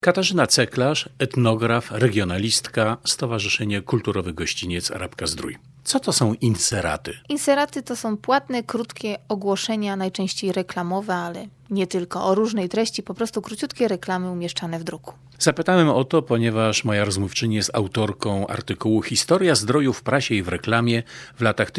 Katarzyna Ceklarz, etnograf, regionalistka, Stowarzyszenie Kulturowy Gościniec Rabka-Zdrój. Co to są inseraty? Inseraty to są płatne, krótkie ogłoszenia, najczęściej reklamowe, ale nie tylko, o różnej treści, po prostu króciutkie reklamy umieszczane w druku. Zapytałem o to, ponieważ moja rozmówczyni jest autorką artykułu Historia zdroju w prasie i w reklamie w latach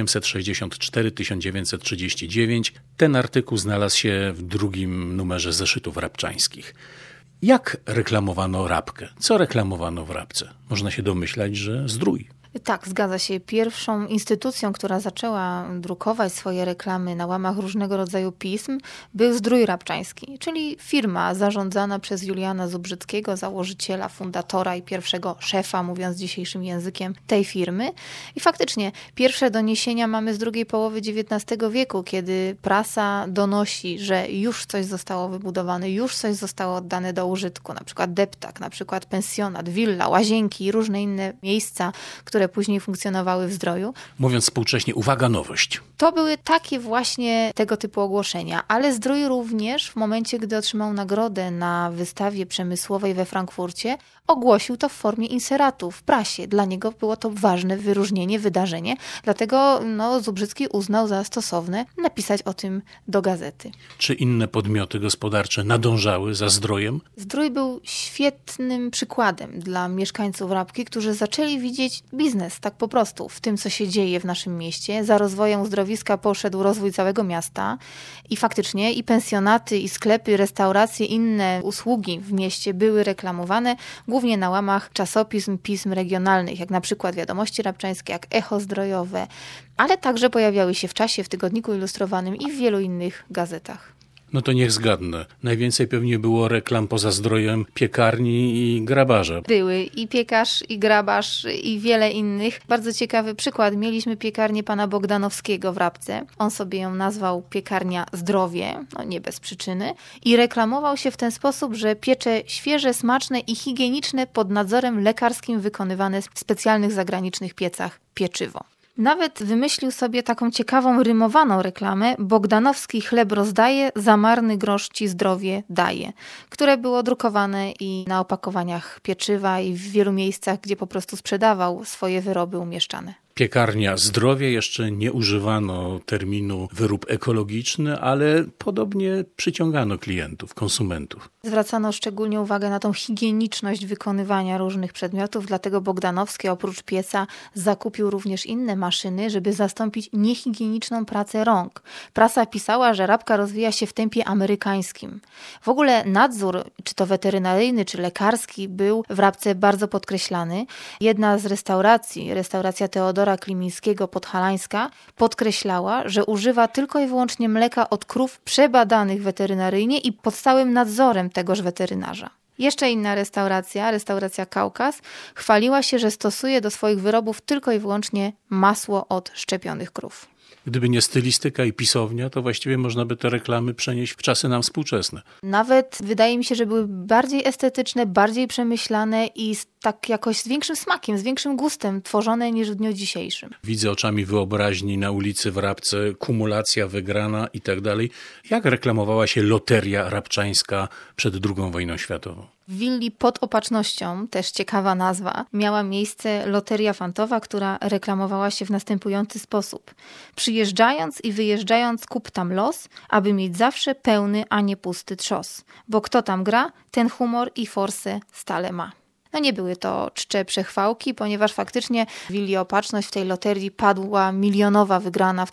1864-1939. Ten artykuł znalazł się w drugim numerze zeszytów rabczańskich. Jak reklamowano Rabkę? Co reklamowano w Rabce? Można się domyślać, że zdrój. Tak, zgadza się. Pierwszą instytucją, która zaczęła drukować swoje reklamy na łamach różnego rodzaju pism, był Zdrój Rabczański, czyli firma zarządzana przez Juliana Zubrzyckiego, założyciela, fundatora i pierwszego szefa, mówiąc dzisiejszym językiem, tej firmy. I faktycznie pierwsze doniesienia mamy z drugiej połowy XIX wieku, kiedy prasa donosi, że już coś zostało wybudowane, już coś zostało oddane do użytku, na przykład deptak, na przykład pensjonat, willa, łazienki i różne inne miejsca, które później funkcjonowały w Zdroju. Mówiąc współcześnie, uwaga, nowość. To były takie właśnie tego typu ogłoszenia, ale Zdrój również w momencie, gdy otrzymał nagrodę na wystawie przemysłowej we Frankfurcie, ogłosił to w formie inseratu w prasie. Dla niego było to ważne wyróżnienie, wydarzenie, dlatego Zubrzycki uznał za stosowne napisać o tym do gazety. Czy inne podmioty gospodarcze nadążały za Zdrojem? Zdrój był świetnym przykładem dla mieszkańców Rabki, którzy zaczęli widzieć biznes, tak po prostu, w tym, co się dzieje w naszym mieście. Za rozwojem uzdrowiska poszedł rozwój całego miasta i faktycznie i pensjonaty, i sklepy, restauracje, inne usługi w mieście były reklamowane, głównie na łamach czasopism, pism regionalnych, jak na przykład Wiadomości Rabczańskie, jak Echo Zdrojowe, ale także pojawiały się w Czasie, w Tygodniku Ilustrowanym i w wielu innych gazetach. No to niech zgadnę. Najwięcej pewnie było reklam poza Zdrojem piekarni i grabarza. Były i piekarz, i grabarz, i wiele innych. Bardzo ciekawy przykład. Mieliśmy piekarnię pana Bogdanowskiego w Rabce. On sobie ją nazwał Piekarnia Zdrowie, nie bez przyczyny. I reklamował się w ten sposób, że piecze świeże, smaczne i higieniczne pod nadzorem lekarskim wykonywane w specjalnych zagranicznych piecach pieczywo. Nawet wymyślił sobie taką ciekawą, rymowaną reklamę Bogdanowski chleb rozdaje, za marny grosz ci zdrowie daje, które było drukowane i na opakowaniach pieczywa i w wielu miejscach, gdzie po prostu sprzedawał swoje wyroby umieszczane. Piekarnia Zdrowie, jeszcze nie używano terminu wyrób ekologiczny, ale podobnie przyciągano klientów, konsumentów. Zwracano szczególnie uwagę na tą higieniczność wykonywania różnych przedmiotów, dlatego Bogdanowski oprócz pieca zakupił również inne maszyny, żeby zastąpić niehigieniczną pracę rąk. Prasa pisała, że Rabka rozwija się w tempie amerykańskim. W ogóle nadzór, czy to weterynaryjny, czy lekarski, był w Rabce bardzo podkreślany. Jedna z restauracji, restauracja Teodora Klimińskiego Podhalańska, podkreślała, że używa tylko i wyłącznie mleka od krów przebadanych weterynaryjnie i pod stałym nadzorem tegoż weterynarza. Jeszcze inna restauracja Kaukaz, chwaliła się, że stosuje do swoich wyrobów tylko i wyłącznie masło od szczepionych krów. Gdyby nie stylistyka i pisownia, to właściwie można by te reklamy przenieść w czasy nam współczesne. Nawet wydaje mi się, że były bardziej estetyczne, bardziej przemyślane i tak jakoś z większym smakiem, z większym gustem tworzone niż w dniu dzisiejszym. Widzę oczami wyobraźni na ulicy w Rabce, kumulacja wygrana i tak dalej. Jak reklamowała się loteria rabczańska przed II wojną światową? W willi pod Opatrznością, też ciekawa nazwa, miała miejsce loteria fantowa, która reklamowała się w następujący sposób. Przyjeżdżając i wyjeżdżając kup tam los, aby mieć zawsze pełny, a nie pusty trzos. Bo kto tam gra, ten humor i forsę stale ma. Nie były to czcze przechwałki, ponieważ faktycznie w willi Opatrzność w tej loterii padła milionowa wygrana w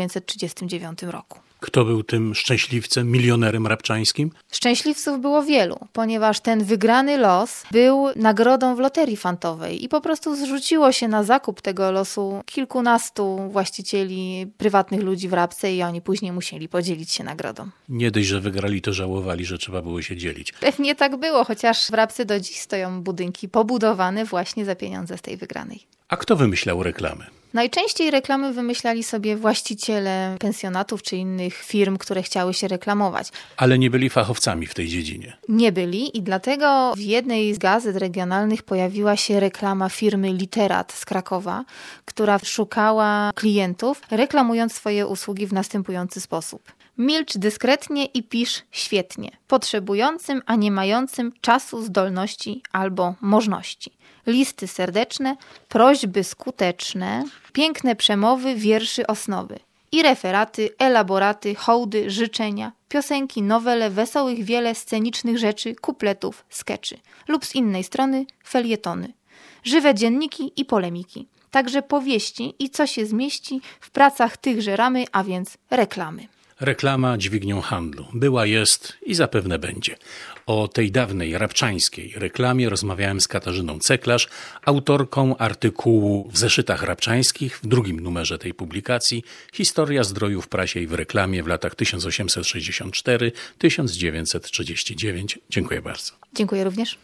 1939 roku. Kto był tym szczęśliwcem, milionerem rabczańskim? Szczęśliwców było wielu, ponieważ ten wygrany los był nagrodą w loterii fantowej i po prostu zrzuciło się na zakup tego losu kilkunastu właścicieli, prywatnych ludzi w Rabce i oni później musieli podzielić się nagrodą. Nie dość, że wygrali, to żałowali, że trzeba było się dzielić. Pewnie tak było, chociaż w Rabce do dziś stoją budynki pobudowane właśnie za pieniądze z tej wygranej. A kto wymyślał reklamy? Najczęściej reklamy wymyślali sobie właściciele pensjonatów czy innych firm, które chciały się reklamować. Ale nie byli fachowcami w tej dziedzinie. Nie byli i dlatego w jednej z gazet regionalnych pojawiła się reklama firmy Literat z Krakowa, która szukała klientów, reklamując swoje usługi w następujący sposób. Milcz dyskretnie i pisz świetnie, potrzebującym, a nie mającym czasu, zdolności albo możności. Listy serdeczne, prośby skuteczne, piękne przemowy, wierszy osnowy. I referaty, elaboraty, hołdy, życzenia, piosenki, nowele, wesołych wiele scenicznych rzeczy, kupletów, skeczy. Lub z innej strony felietony. Żywe dzienniki i polemiki. Także powieści i co się zmieści w pracach tychże ramy, a więc reklamy. Reklama dźwignią handlu. Była, jest i zapewne będzie. O tej dawnej rabczańskiej reklamie rozmawiałem z Katarzyną Ceklarz, autorką artykułu w Zeszytach Rabczańskich w drugim numerze tej publikacji Historia zdroju w prasie i w reklamie w latach 1864-1939. Dziękuję bardzo. Dziękuję również.